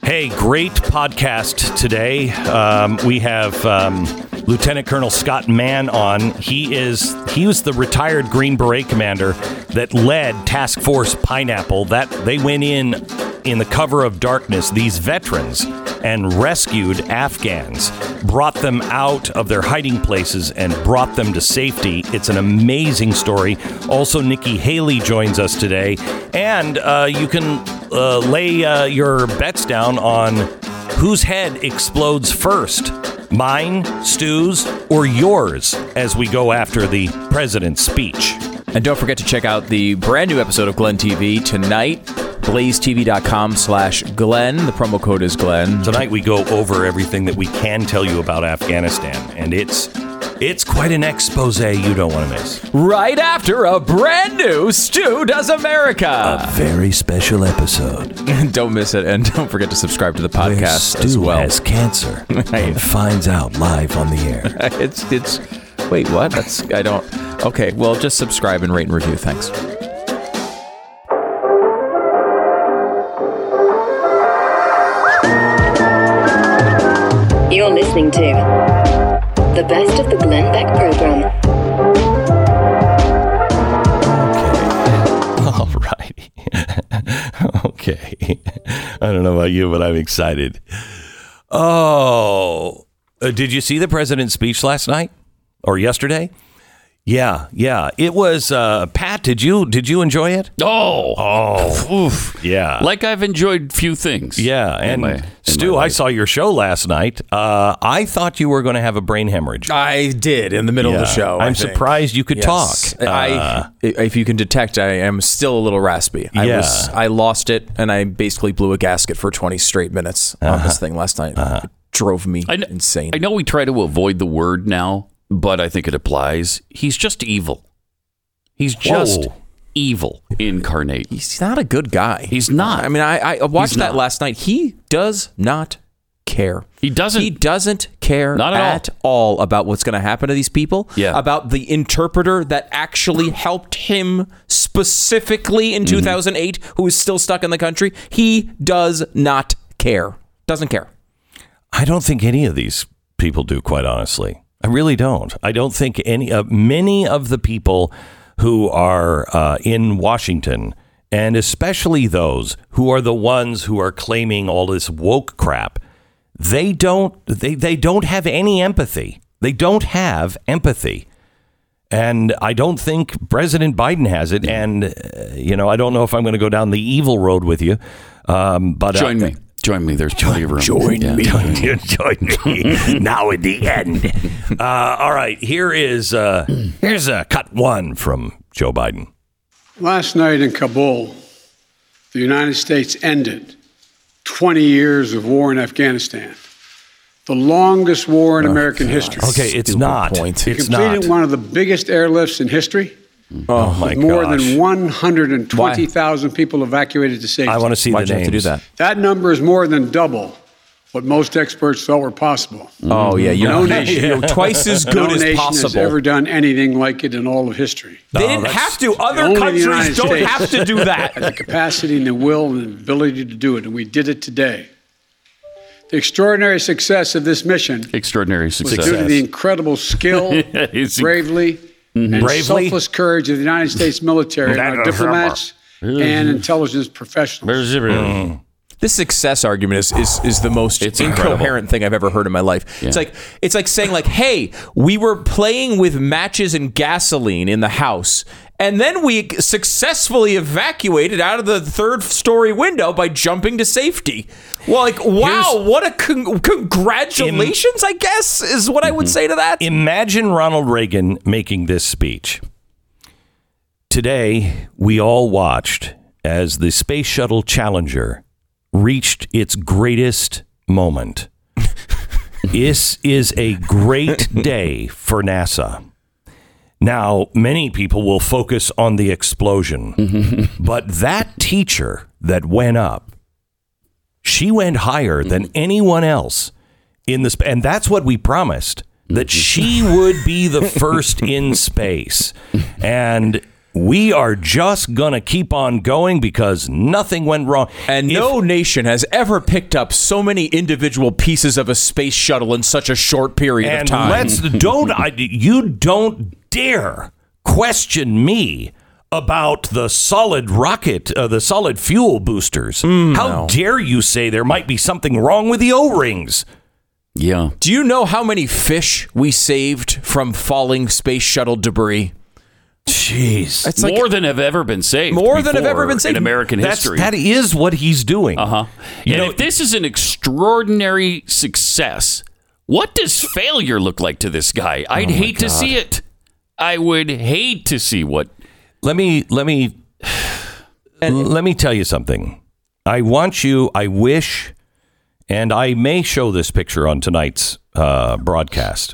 Hey, great podcast today. We have Lieutenant Colonel Scott Mann on. He was the retired Green Beret commander that led Task Force Pineapple. That they went in the cover of darkness, these veterans, and rescued Afghans, brought them out of their hiding places and brought them to safety. It's an amazing story. Also, Nikki Haley joins us today, and you can lay your bets down on whose head explodes first. Mine, Stu's, or yours as we go after the president's speech. And don't forget to check out the brand new episode of Glenn TV tonight. BlazeTV.com/Glenn. The promo code is Glenn. Tonight we go over everything that we can tell you about Afghanistan, and it's quite an expose you don't want to miss. Right after a brand new Stu Does America. A very special episode. Don't miss it, and don't forget to subscribe to the podcast Stu as well. has cancer and finds out live on the air. It's wait, what? Okay, well, just subscribe and rate and review. Thanks. You're listening to the best of the Glenn Beck program. Okay. All right. Okay. I don't know about you, but I'm excited. Oh, did you see the president's speech last night or yesterday? Yeah. It was, Pat, did you enjoy it? Oof. Yeah. Like I've enjoyed few things. Yeah. And Stu, I saw your show last night. I thought you were going to have a brain hemorrhage. I did in the middle of the show. I'm surprised you could talk. If you can detect, I am still a little raspy. I lost it, and I basically blew a gasket for 20 straight minutes on this thing last night. It drove me insane. I know we try to avoid the word now, but I think it applies. He's just evil. He's just evil incarnate. He's not a good guy. He's not. I mean, I watched that last night. He does not care. He doesn't. He doesn't care not at all about what's going to happen to these people. Yeah. About the interpreter that actually helped him specifically in 2008, who is still stuck in the country. He does not care. Doesn't care. I don't think any of these people do, quite honestly. I really don't. I don't think many of the people who are in Washington, and especially those who are the ones who are claiming all this woke crap, they don't have any empathy. They don't have empathy. And I don't think President Biden has it. And, I don't know if I'm going to go down the evil road with you. But Join me. There's plenty of room. Join me. Now at the end. All right. Here's cut one from Joe Biden. Last night in Kabul, the United States ended 20 years of war in Afghanistan. The longest war in American history. Okay, it's not. It's completed one of the biggest airlifts in history. Oh my God! More than 120,000 people evacuated to safety. I want to see the names. Why'd you have to do that? That number is more than double what most experts thought were possible. Oh yeah, No nation, twice as good no as nation possible. has ever done anything like it in all of history. They didn't have to. Other Only the countries United don't States have to do that. had the capacity and the will and the ability to do it, and we did it today. The extraordinary success of this mission was due to the incredible skill, bravery, and selfless courage of the United States military and our diplomats and intelligence professionals. This success argument is the most incoherent thing I've ever heard in my life. Yeah. It's like saying hey, we were playing with matches and gasoline in the house, and then we successfully evacuated out of the third-story window by jumping to safety. Well, wow, what a congratulations, I guess, is what I would say to that. Imagine Ronald Reagan making this speech. Today, we all watched as the Space Shuttle Challenger reached its greatest moment. This is a great day for NASA. Now, many people will focus on the explosion, but that teacher that went up, she went higher than anyone else in the and that's what we promised, that she would be the first in space. And we are just going to keep on going because nothing went wrong. And no nation has ever picked up so many individual pieces of a space shuttle in such a short period of time. You don't dare question me about the solid rocket, the solid fuel boosters. How dare you say there might be something wrong with the O-rings? Yeah. Do you know how many fish we saved from falling space shuttle debris? Jeez. It's more than have ever been saved. More than have ever been saved in American history. That is what he's doing. And if this is an extraordinary success, what does failure look like to this guy? I'd hate to see it. I would hate to see what. Let me tell you something. I wish, and I may show this picture on tonight's broadcast.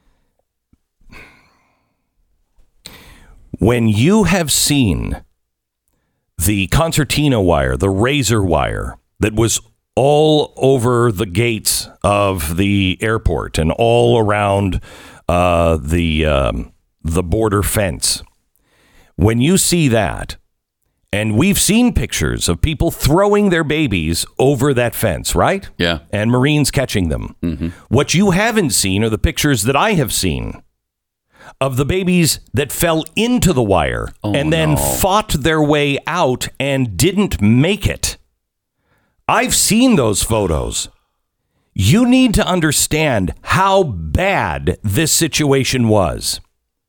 When you have seen the concertina wire, the razor wire that was all over the gates of the airport and all around the border fence, when you see that, and we've seen pictures of people throwing their babies over that fence, right? Yeah. And Marines catching them. Mm-hmm. What you haven't seen are the pictures that I have seen of the babies that fell into the wire and then fought their way out and didn't make it. I've seen those photos. You need to understand how bad this situation was.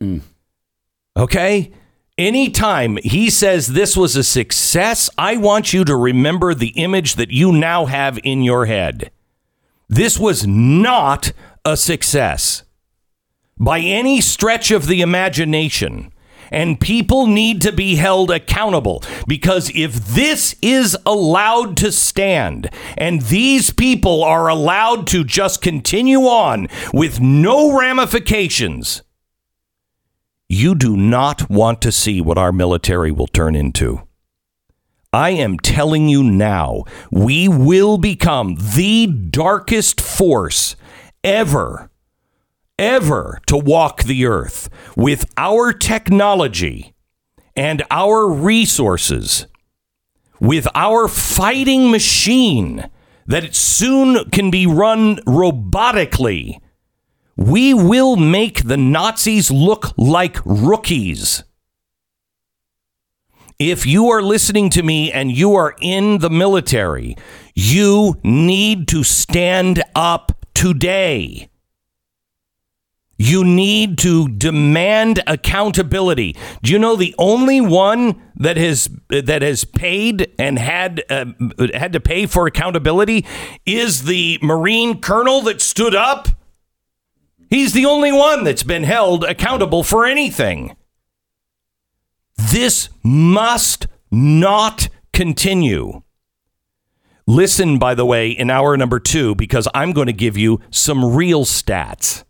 Okay? Anytime he says this was a success, I want you to remember the image that you now have in your head. This was not a success by any stretch of the imagination. And people need to be held accountable, because if this is allowed to stand and these people are allowed to just continue on with no ramifications, you do not want to see what our military will turn into. I am telling you now, we will become the darkest force ever to walk the earth with our technology and our resources, with our fighting machine that soon can be run robotically. We will make the Nazis look like rookies. If you are listening to me and you are in the military, you need to stand up today. You need to demand accountability. Do you know the only one that has paid and had to pay for accountability is the Marine colonel that stood up? He's the only one that's been held accountable for anything. This must not continue. Listen, by the way, in hour number 2, because I'm going to give you some real stats.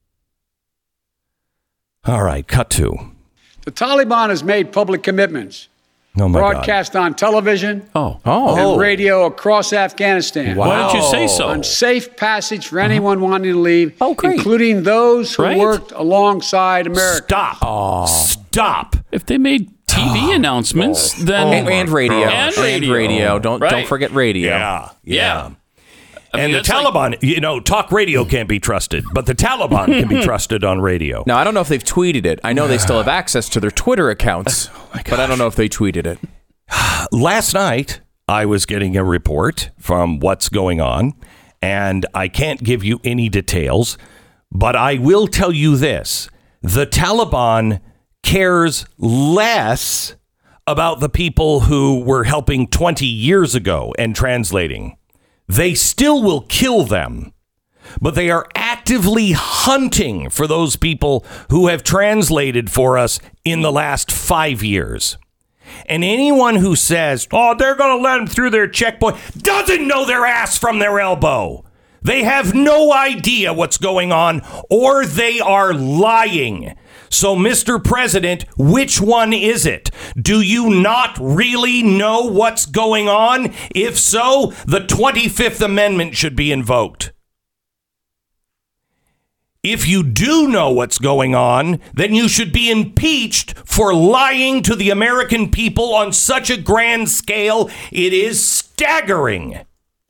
All right, cut to. The Taliban has made public commitments. Broadcast on television and radio across Afghanistan. Wow. Why did you say so? On safe passage for anyone wanting to leave, including those who worked alongside America. Stop. If they made TV announcements, then... And radio. Don't forget radio. Yeah. I mean, the Taliban, talk radio can't be trusted, but the Taliban can be trusted on radio. Now, I don't know if they've tweeted it. I know they still have access to their Twitter accounts, but I don't know if they tweeted it. Last night, I was getting a report from what's going on, and I can't give you any details, but I will tell you this. The Taliban cares less about the people who were helping 20 years ago and translating. They still will kill them, but they are actively hunting for those people who have translated for us in the last 5 years. And anyone who says, they're going to let them through their checkpoint, doesn't know their ass from their elbow. They have no idea what's going on, or they are lying. So, Mr. President, which one is it? Do you not really know what's going on? If so, the 25th Amendment should be invoked. If you do know what's going on, then you should be impeached for lying to the American people on such a grand scale. It is staggering.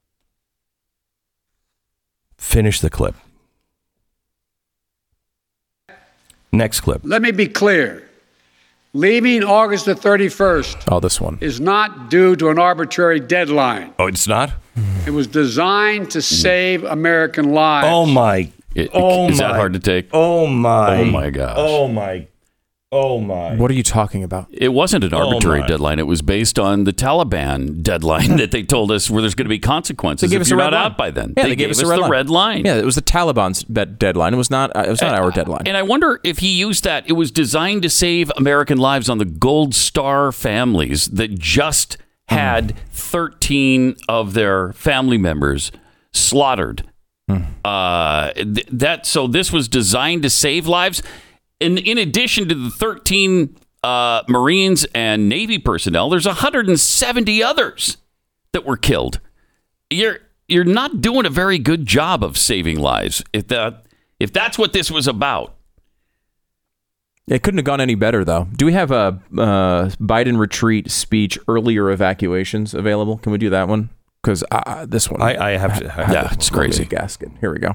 Finish the clip. Next clip. Let me be clear. Leaving August the 31st this one is not due to an arbitrary deadline. Oh, it's not? It was designed to save American lives. Oh, my. Is that hard to take? Oh, my. Oh, my gosh. Oh, my. Oh, my. What are you talking about? It wasn't an arbitrary deadline. It was based on the Taliban deadline that they told us where there's going to be consequences if you're not out by then. Yeah, they gave us the red line. Yeah, it was the Taliban's deadline. It was not our deadline. And I wonder if he used that. It was designed to save American lives on the Gold Star families that just had 13 of their family members slaughtered. So this was designed to save lives. In addition to the 13 Marines and Navy personnel, there's 170 others that were killed. You're not doing a very good job of saving lives if that's what this was about. It couldn't have gone any better, though. Do we have a Biden retreat speech, earlier evacuations available? Can we do that one? Because this one, I have to. Yeah, it's crazy. Gasket. Here we go.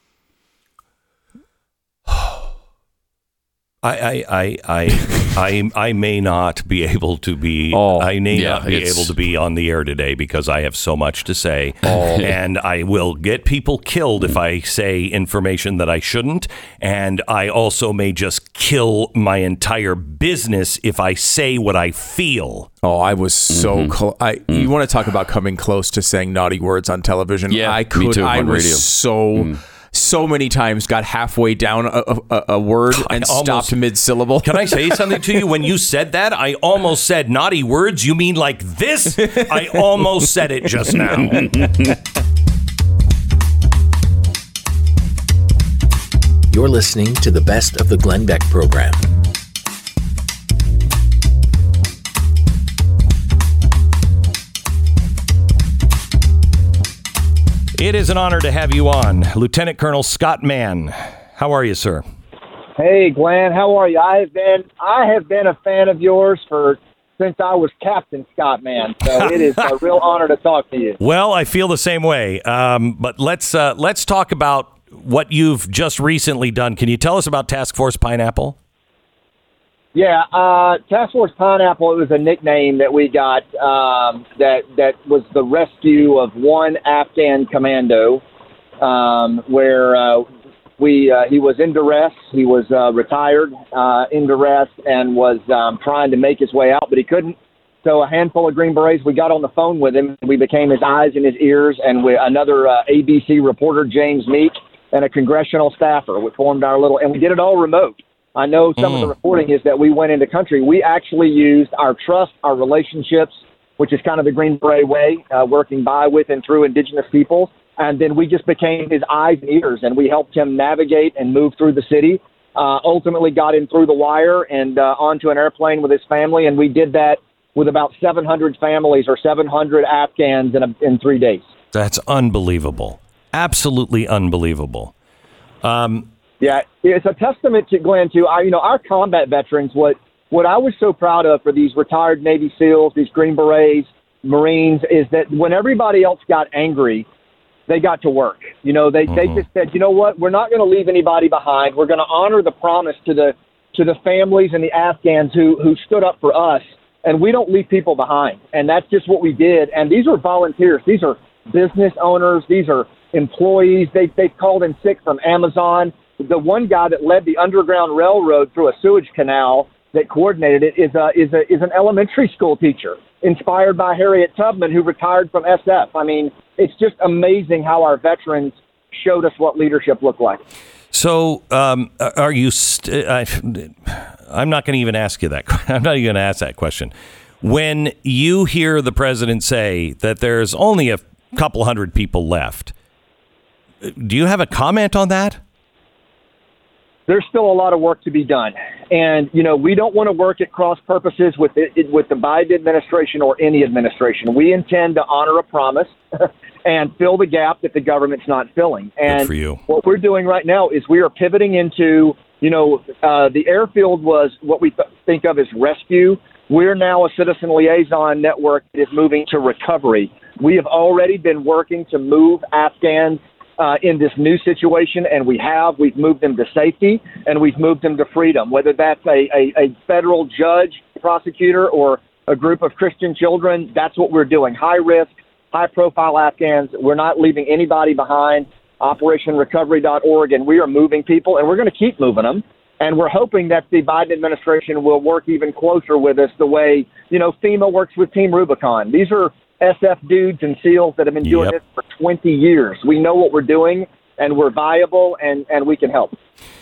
I may not be able to be. I may not be able to be on the air today because I have so much to say, and I will get people killed if I say information that I shouldn't, and I also may just kill my entire business if I say what I feel. Oh, I was so close. You want to talk about coming close to saying naughty words on television? Yeah, I could. Me too, I on was radio. so many times got halfway down a word and stopped mid-syllable. Can I say something to you? When you said that, I almost said naughty words. You mean like this? I almost said it just now. You're listening to the Best of the Glenn Beck program. It is an honor to have you on, Lieutenant Colonel Scott Mann. How are you, sir? Hey, Glenn. How are you? I have been a fan of yours since I was Captain Scott Mann. So it is a real honor to talk to you. Well, I feel the same way. But let's talk about what you've just recently done. Can you tell us about Task Force Pineapple? Yeah, Task Force Pineapple, it was a nickname that we got that was the rescue of one Afghan commando where he was in duress. He was retired in duress and was trying to make his way out, but he couldn't. So a handful of Green Berets, we got on the phone with him. We became his eyes and his ears, and another ABC reporter, James Meek, and a congressional staffer. We formed and we did it all remote. I know some of the reporting is that we went into country. We actually used our trust, our relationships, which is kind of the Green Beret way, working by, with, and through indigenous people. And then we just became his eyes and ears, and we helped him navigate and move through the city, ultimately got him through the wire and onto an airplane with his family. And we did that with about 700 families or 700 Afghans in 3 days. That's unbelievable. Absolutely unbelievable. Yeah, it's a testament to Glenn, to our combat veterans. What I was so proud of for these retired Navy SEALs, these Green Berets, Marines, is that when everybody else got angry, they got to work. They just said, you know what, we're not going to leave anybody behind. We're going to honor the promise to the families and the Afghans who stood up for us, and we don't leave people behind. And that's just what we did. And these are volunteers. These are business owners. These are employees. They've called in sick from Amazon. The one guy that led the Underground Railroad through a sewage canal that coordinated it is an elementary school teacher, inspired by Harriet Tubman, who retired from SF. I mean, it's just amazing how our veterans showed us what leadership looked like. So, are you? I'm not going to even ask you that. I'm not even going to ask that question. When you hear the president say that there's only a couple hundred people left, do you have a comment on that? There's still a lot of work to be done. And, we don't want to work at cross purposes with the Biden administration or any administration. We intend to honor a promise and fill the gap that the government's not filling. And good for you. What we're doing right now is we are pivoting into, the airfield was what we think of as rescue. We're now a citizen liaison network that is moving to recovery. We have already been working to move Afghans in this new situation, and we've moved them to safety, and we've moved them to freedom, whether that's a federal judge, prosecutor, or a group of Christian children. That's what we're doing. High risk, high profile Afghans. We're not leaving anybody behind. OperationRecovery.org, and we are moving people, and we're going to keep moving them. And we're hoping that the Biden administration will work even closer with us the way, FEMA works with Team Rubicon. These are SF dudes and SEALs that have been doing this for 20 years. We know what we're doing, and we're viable, and we can help.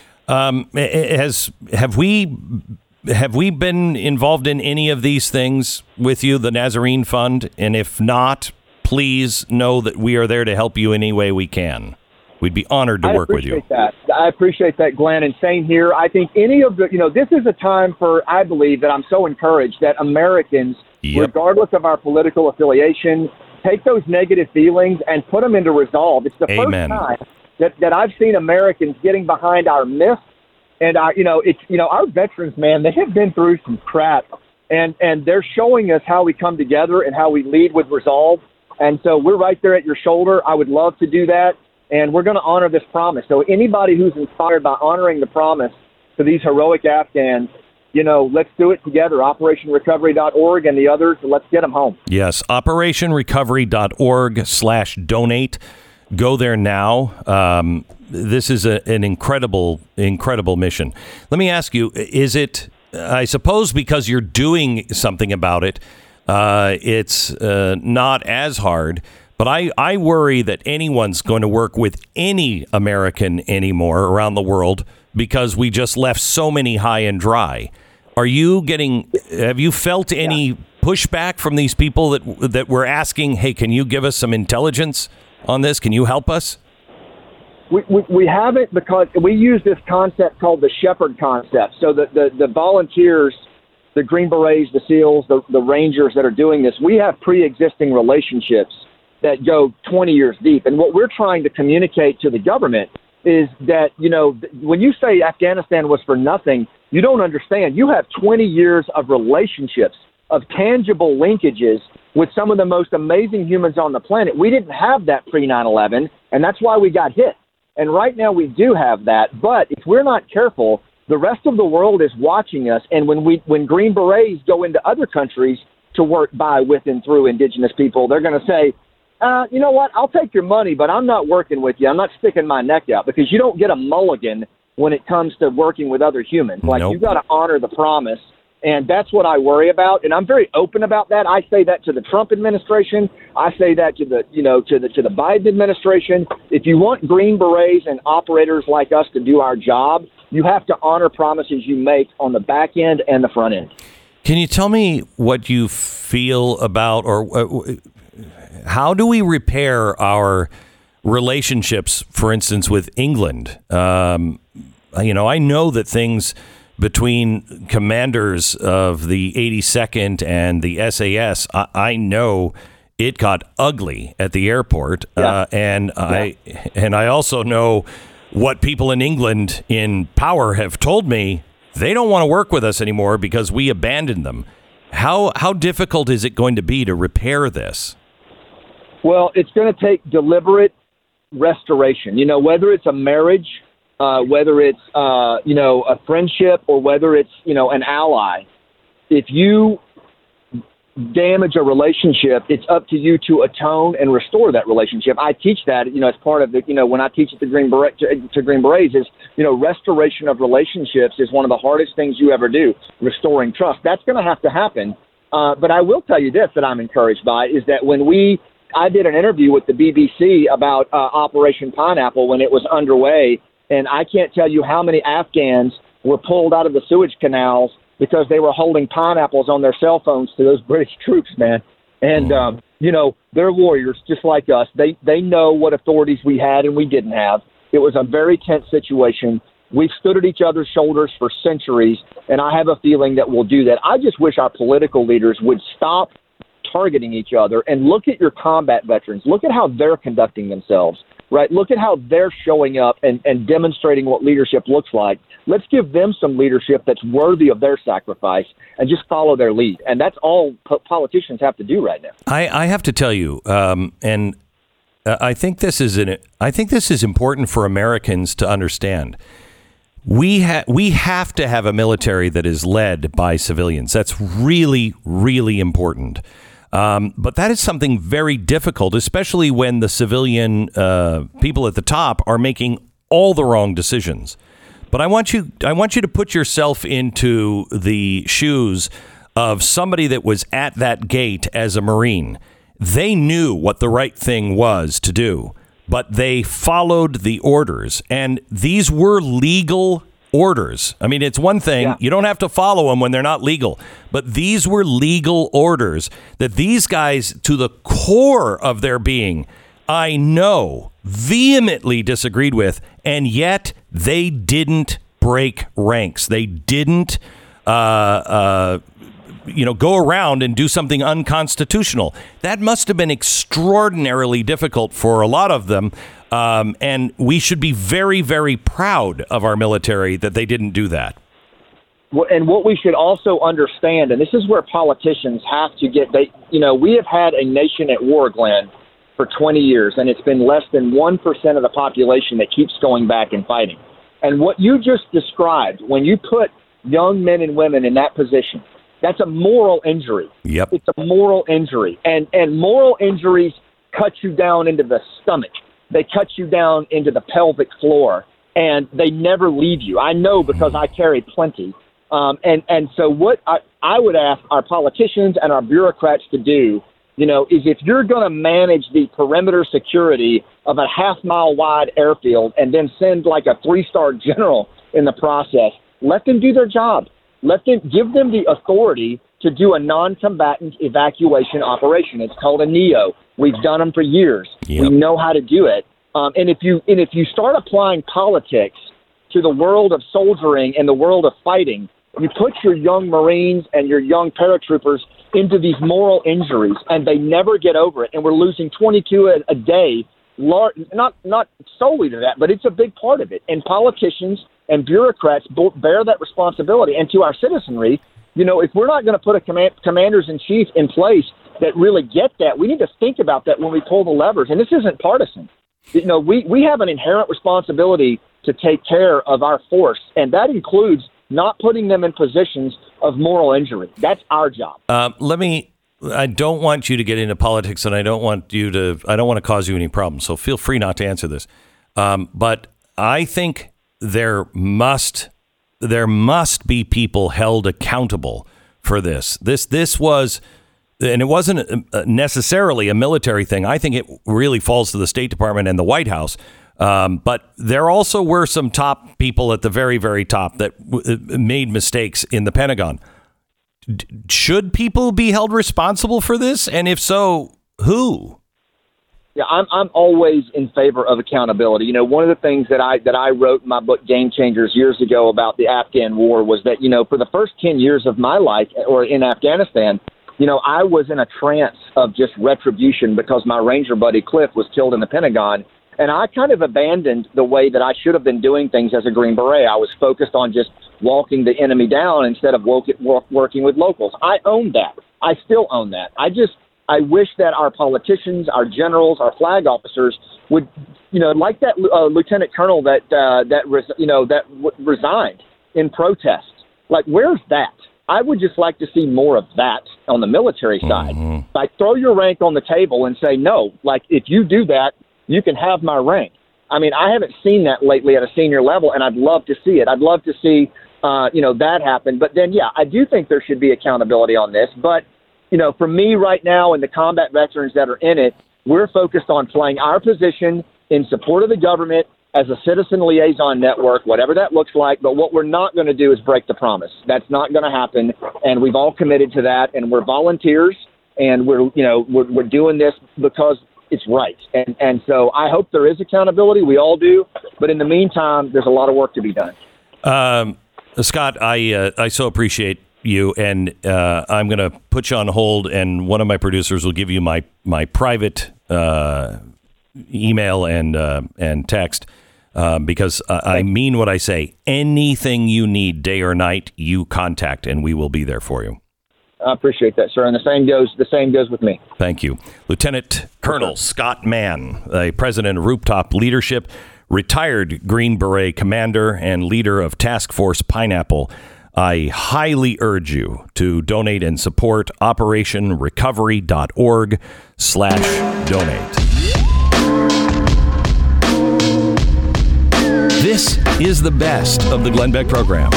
Have we been involved in any of these things with you, the Nazarene Fund? And if not, please know that we are there to help you any way we can. We'd be honored to work with you. I appreciate that, Glenn, and same here. I think any of the, this is a time I believe that I'm so encouraged that Americans, regardless of our political affiliation, take those negative feelings and put them into resolve. It's the first time that I've seen Americans getting behind our myths and our veterans, man, they have been through some crap, and they're showing us how we come together and how we lead with resolve. And so we're right there at your shoulder. I would love to do that. And we're going to honor this promise. So anybody who's inspired by honoring the promise to these heroic Afghans, let's do it together. OperationRecovery.org and the others, let's get them home. Yes, OperationRecovery.org/donate. Go there now. This is an incredible, incredible mission. Let me ask you, is it, I suppose because you're doing something about it, it's not as hard. But I worry that anyone's going to work with any American anymore around the world because we just left so many high and dry. Have you felt any pushback from these people that were asking, hey, can you give us some intelligence on this? Can you help us? We haven't, because we use this concept called the Shepherd concept. So the volunteers, the Green Berets, the SEALs, the Rangers that are doing this, we have pre-existing relationships that go 20 years deep. And what we're trying to communicate to the government is that, when you say Afghanistan was for nothing, you don't understand. You have 20 years of relationships, of tangible linkages with some of the most amazing humans on the planet. We didn't have that pre-9/11, and that's why we got hit. And right now we do have that. But if we're not careful, the rest of the world is watching us. And when Green Berets go into other countries to work by, with, and through indigenous people, they're going to say, you know what? I'll take your money, but I'm not working with you. I'm not sticking my neck out, because you don't get a mulligan when it comes to working with other humans. You've got to honor the promise, and that's what I worry about. And I'm very open about that. I say that to the Trump administration. I say that to the Biden administration. If you want Green Berets and operators like us to do our job, you have to honor promises you make on the back end and the front end. Can you tell me what you feel about, or how do we repair our relationships, for instance, with England? I know that things between commanders of the 82nd and the SAS, I know it got ugly at the airport. And I also know what people in England in power have told me. They don't want to work with us anymore because we abandoned them. How difficult is it going to be to repair this? Well, it's going to take deliberate restoration. Whether it's a marriage, whether it's a friendship, or whether it's an ally. If you damage a relationship, it's up to you to atone and restore that relationship. I teach that as part of the when I teach at the Green Berets is restoration of relationships is one of the hardest things you ever do. Restoring trust, that's going to have to happen. But I will tell you this that I'm encouraged by is that I did an interview with the BBC about Operation Pineapple when it was underway, and I can't tell you how many Afghans were pulled out of the sewage canals because they were holding pineapples on their cell phones to those British troops, man. And, they're warriors just like us. They know what authorities we had and we didn't have. It was a very tense situation. We've stood at each other's shoulders for centuries, and I have a feeling that we'll do that. I just wish our political leaders would stop targeting each other. And look at your combat veterans. Look at how they're conducting themselves, right? Look at how they're showing up and demonstrating what leadership looks like. Let's give them some leadership that's worthy of their sacrifice and just follow their lead. And that's all politicians have to do right now. I have to tell you, I think this is important for Americans to understand. We have to have a military that is led by civilians. That's really, really important. But that is something very difficult, especially when the civilian people at the top are making all the wrong decisions. But I want you to put yourself into the shoes of somebody that was at that gate as a Marine. They knew what the right thing was to do, but they followed the orders, and these were legal orders. I mean, it's one thing, you don't have to follow them when they're not legal, but these were legal orders that these guys, to the core of their being, I know, vehemently disagreed with, and yet they didn't break ranks. They didn't go around and do something unconstitutional. That must have been extraordinarily difficult for a lot of them. And we should be very, very proud of our military that they didn't do that. And what we should also understand, and this is where politicians have to get, we have had a nation at war, Glenn, for 20 years, and it's been less than 1% of the population that keeps going back and fighting. And what you just described, when you put young men and women in that position, that's a moral injury. Yep. It's a moral injury. And moral injuries cut you down into the stomach. They cut you down into the pelvic floor, and they never leave you. I know because I carry plenty. And so what I would ask our politicians and our bureaucrats to do, is if you're going to manage the perimeter security of a half-mile wide airfield and then send like a 3-star general in the process, let them do their job. Give them the authority to do a non-combatant evacuation operation. It's called a NEO. We've done them for years. Yep. We know how to do it. And if you start applying politics to the world of soldiering and the world of fighting, you put your young Marines and your young paratroopers into these moral injuries, and they never get over it. And we're losing 22 a day, not solely to that, but it's a big part of it. And politicians and bureaucrats bear that responsibility. And to our citizenry, if we're not going to put a commanders-in-chief in place that really get that, we need to think about that when we pull the levers. And this isn't partisan. We have an inherent responsibility to take care of our force, and that includes not putting them in positions of moral injury. That's our job. I don't want you to get into politics, and I don't want to cause you any problems. So feel free not to answer this. But I think there must be people held accountable for this. This was, and it wasn't necessarily a military thing. I think it really falls to the State Department and the White House. But there also were some top people at the very, very top that made mistakes in the Pentagon. Should people be held responsible for this? And if so, who? Yeah, I'm always in favor of accountability. One of the things that I wrote in my book Game Changers years ago about the Afghan war was that, for the first 10 years of my life or in Afghanistan, I was in a trance of just retribution because my Ranger buddy Cliff was killed in the Pentagon. And I kind of abandoned the way that I should have been doing things as a Green Beret. I was focused on just walking the enemy down instead of working with locals. I own that. I still own that. I wish that our politicians, our generals, our flag officers would, like that lieutenant colonel that resigned in protest. Like, where's that? I would just like to see more of that on the military side. Mm-hmm. Like, throw your rank on the table and say, no, like, if you do that, you can have my rank. I mean, I haven't seen that lately at a senior level, and I'd love to see it. I'd love to see, that happen. But then, I do think there should be accountability on this. But, for me right now and the combat veterans that are in it, we're focused on playing our position in support of the government as a citizen liaison network, whatever that looks like. But what we're not going to do is break the promise. That's not going to happen. And we've all committed to that. And we're volunteers, and we're doing this because it's right. And so I hope there is accountability. We all do. But in the meantime, there's a lot of work to be done. Scott, I so appreciate you, and I'm going to put you on hold, and one of my producers will give you my private email and text, because I mean what I say. Anything you need, day or night, you contact, and we will be there for you. I appreciate that, sir. And the same goes with me. Thank you. Lieutenant Colonel Scott Mann, the president of Rooftop Leadership, retired Green Beret commander and leader of Task Force Pineapple. I highly urge you to donate and support OperationRecovery.org/donate. This is the best of the Glenn Beck program.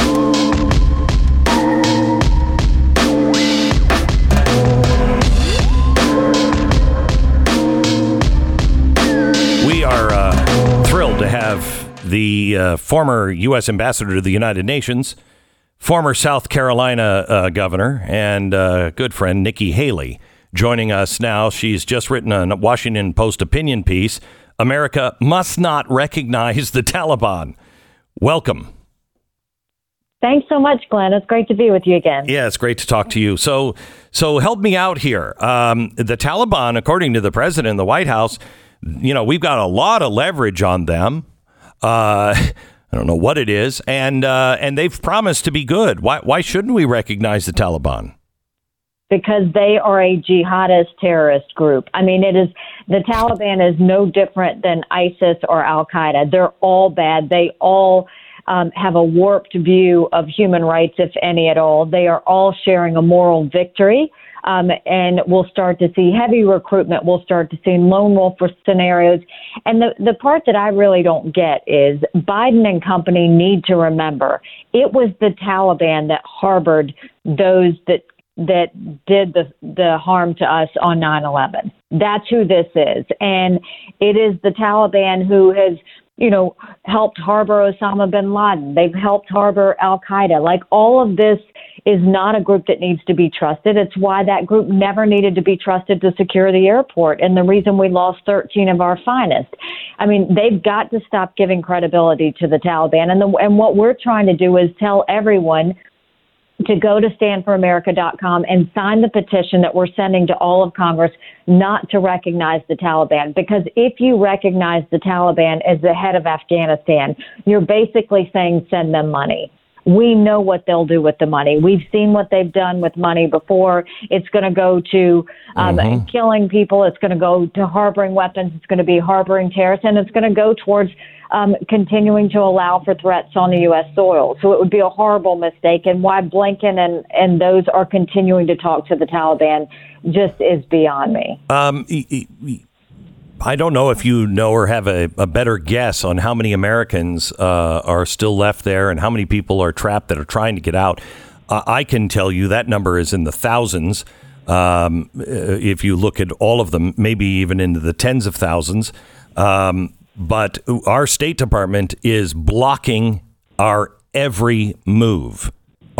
We are thrilled to have the former U.S. ambassador to the United Nations, former South Carolina governor, and good friend Nikki Haley joining us now. She's just written a Washington Post opinion piece, America Must Not Recognize the Taliban. Welcome. Thanks so much, Glenn. It's great to be with you again. Yeah, it's great to talk to you. So help me out here. The Taliban, according to the president in the White House, we've got a lot of leverage on them. I don't know what it is, and they've promised to be good. Why shouldn't we recognize the Taliban? Because they are a jihadist terrorist group. I mean, the Taliban is no different than ISIS or Al Qaeda. They're all bad. They all have a warped view of human rights, if any at all. They are all sharing a moral victory. And we'll start to see heavy recruitment. We'll start to see lone wolf scenarios. And the part that I really don't get is Biden and company need to remember it was the Taliban that harbored those that did the harm to us on 9/11. That's who this is. And it is the Taliban who has, helped harbor Osama bin Laden. They've helped harbor Al Qaeda. Like, all of this is not a group that needs to be trusted. It's why that group never needed to be trusted to secure the airport, and the reason we lost 13 of our finest. I mean, they've got to stop giving credibility to the Taliban. And what we're trying to do is tell everyone to go to standforamerica.com and sign the petition that we're sending to all of Congress not to recognize the Taliban. Because if you recognize the Taliban as the head of Afghanistan, you're basically saying send them money. We know what they'll do with the money. We've seen what they've done with money before. It's going to go to killing people. It's going to go to harboring weapons. It's going to be harboring terrorists. And it's going to go towards continuing to allow for threats on the U.S. soil. So it would be a horrible mistake. And why Blinken and those are continuing to talk to the Taliban just is beyond me. I don't know if you know or have a better guess on how many Americans are still left there and how many people are trapped that are trying to get out. I can tell you that number is in the thousands. If you look at all of them, maybe even into the tens of thousands. But our State Department is blocking our every move.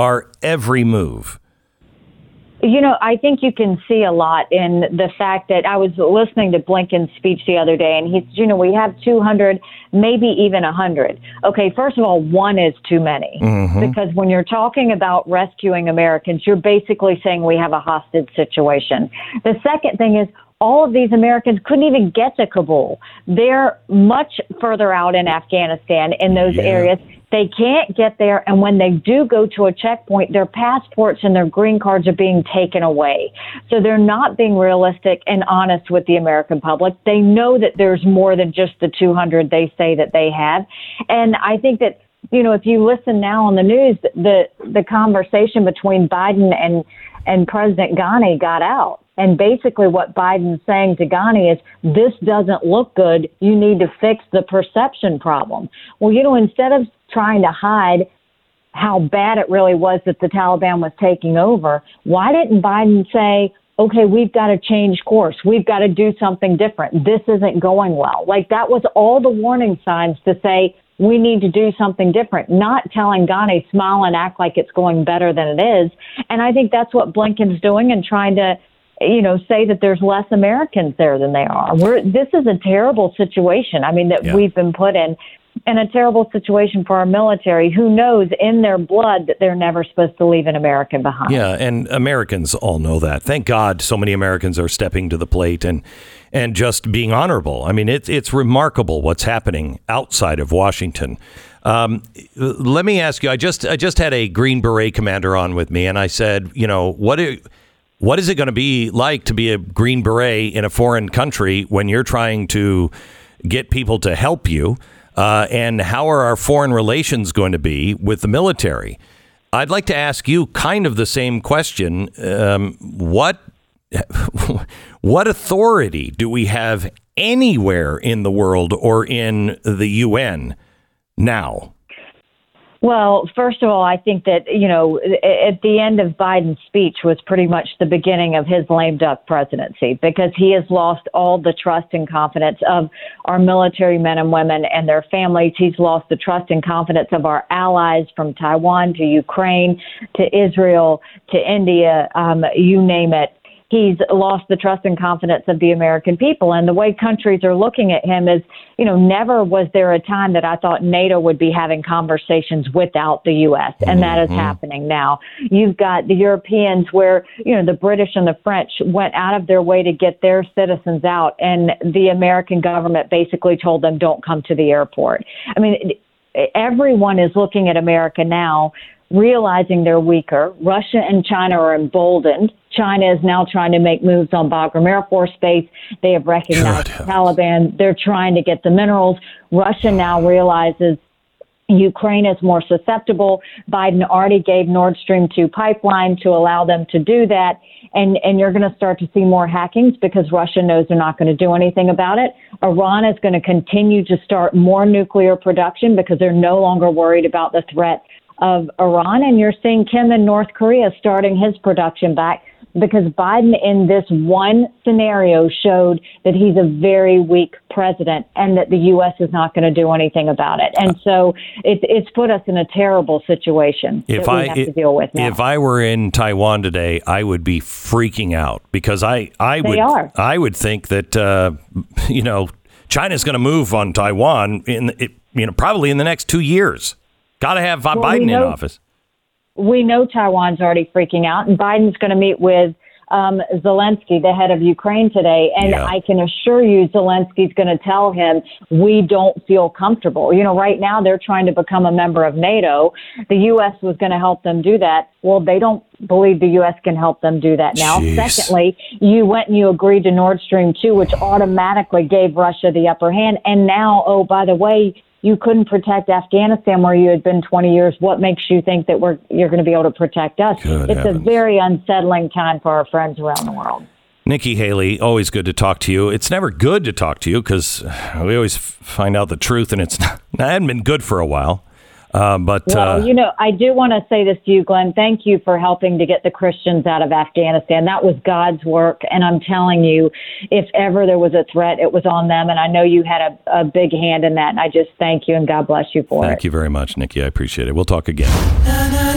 I think you can see a lot in the fact that I was listening to Blinken's speech the other day, and he said, we have 200, maybe even 100. Okay, first of all, one is too many. Because when you're talking about rescuing Americans, you're basically saying we have a hostage situation. The second thing is, all of these Americans couldn't even get to Kabul. They're much further out in Afghanistan in those areas. They can't get there, and when they do go to a checkpoint, their passports and their green cards are being taken away. So they're not being realistic and honest with the American public. They know that there's more than just the 200 they say that they have. And I think that, if you listen now on the news, the conversation between Biden and President Ghani got out. And basically what Biden's saying to Ghani is, this doesn't look good. You need to fix the perception problem. Well, instead of trying to hide how bad it really was that the Taliban was taking over, why didn't Biden say, okay, we've got to change course. We've got to do something different. This isn't going well. Like, that was all the warning signs to say, we need to do something different, not telling Ghani, smile and act like it's going better than it is. And I think that's what Blinken's doing and trying to, say that there's less Americans there than they are. This is a terrible situation. I mean, that we've been put in. and a terrible situation for our military, who knows in their blood that they're never supposed to leave an American behind. Yeah, and Americans all know that. Thank God so many Americans are stepping to the plate and just being honorable. I mean, it's remarkable what's happening outside of Washington. Let me ask you, I just had a Green Beret commander on with me, and I said, what is it going to be like to be a Green Beret in a foreign country when you're trying to get people to help you? And how are our foreign relations going to be with the military? I'd like to ask you kind of the same question. What authority do we have anywhere in the world or in the UN now? Well, first of all, I think that, at the end of Biden's speech was pretty much the beginning of his lame duck presidency, because he has lost all the trust and confidence of our military men and women and their families. He's lost the trust and confidence of our allies, from Taiwan to Ukraine to Israel to India, you name it. He's lost the trust and confidence of the American people. And the way countries are looking at him is, never was there a time that I thought NATO would be having conversations without the U.S. And that is happening now. You've got the Europeans where, the British and the French went out of their way to get their citizens out. And the American government basically told them, don't come to the airport. I mean, everyone is looking at America now, realizing they're weaker. Russia and China are emboldened. China is now trying to make moves on Bagram Air Force Base. They have recognized the Taliban. They're trying to get the minerals. Russia now realizes Ukraine is more susceptible. Biden already gave Nord Stream 2 pipeline to allow them to do that. And you're going to start to see more hackings because Russia knows they're not going to do anything about it. Iran is going to continue to start more nuclear production because they're no longer worried about the threat of Iran. And you're seeing Kim in North Korea starting his production back, because Biden in this one scenario showed that he's a very weak president and that the U.S. is not going to do anything about it. And so it's put us in a terrible situation that we have to deal with now. If I were in Taiwan today, I would be freaking out, because I would think that, China's going to move on Taiwan probably in the next 2 years. Got to have Biden in office. We know Taiwan's already freaking out, and Biden's going to meet with Zelensky, the head of Ukraine, today. And I can assure you Zelensky's going to tell him, we don't feel comfortable. Right now they're trying to become a member of NATO. The U.S. was going to help them do that. Well, they don't believe the U.S. can help them do that now. Jeez. Secondly, you went and you agreed to Nord Stream 2, which automatically gave Russia the upper hand. And now, oh, by the way, you couldn't protect Afghanistan where you had been 20 years. What makes you think that you're going to be able to protect us? It's a very unsettling time for our friends around the world. Nikki Haley, always good to talk to you. It's never good to talk to you because we always find out the truth, and it hadn't been good for a while. I do want to say this to you, Glenn. Thank you for helping to get the Christians out of Afghanistan. That was God's work. And I'm telling you, if ever there was a threat, it was on them. And I know you had a big hand in that. And I just thank you, and God bless you for it. Thank you very much, Nikki. I appreciate it. We'll talk again.